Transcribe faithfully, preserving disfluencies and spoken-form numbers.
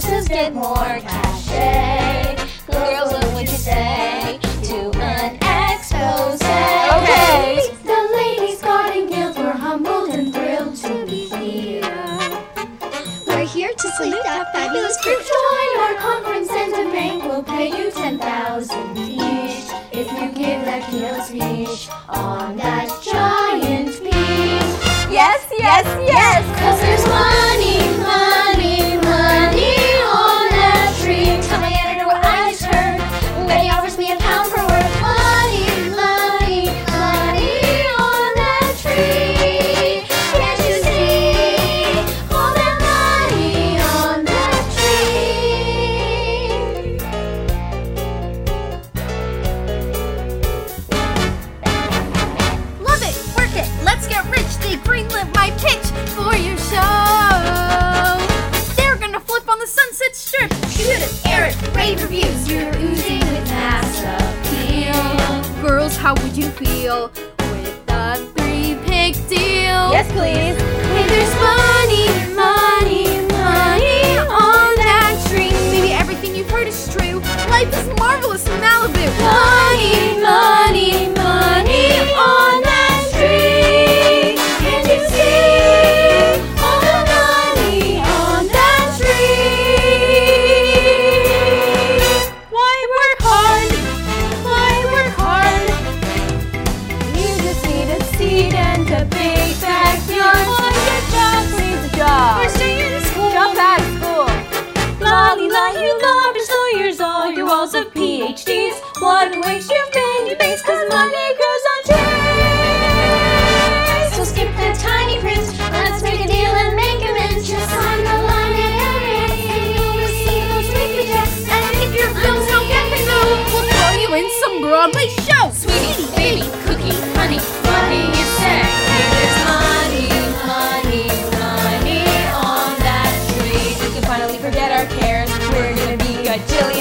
hostesses get more cachet. Girls love what you say to an expose. Okay. The Ladies' Garden Guild were humbled and thrilled to be here. We're here to salute that fabulous group. Join our conference and a bank will pay you ten thousand each if you give that keynote speech on that giant peach. Yes, yes, yes. Cause there's money, money, money on that tree. Tell my editor what I just heard. Betty offers me a pound per word. Money, money, money on that tree. Can't you see all that money on that tree? Love it, work it, let's get rich. They greenlit my pitch for your show. They're gonna flip on the Sunset Strip. Shoot it, air it, rave reviews. You're oozing with mass appeal. Girls, how would you feel with a three-pig deal? Yes, please. Hey, there's money, money, money on that tree. Maybe everything you've heard is true. Life is marvelous in Malibu. Money, money, money on that tree. Can't you see all the money on that tree? Why work hard? Why work hard? You just need a seed and a big backyard. Want a job, needs a job. Or stay in school. Drop out of school. Lolly, la, you lawyers, lawyers, all your walls of P H Ds. What ways you've been debased, cause money grows on trees. So skip the tiny print. Let's make a deal and make amends. Just sign the line and errors, and you'll receive those weekly checks. And if your films don't get the go, we'll throw you in some Broadway show. Sweetie, baby, cookie, honey, what do you say? Hey, there's money, money, money on that tree. We can finally forget our cares. We're gonna be a jillion.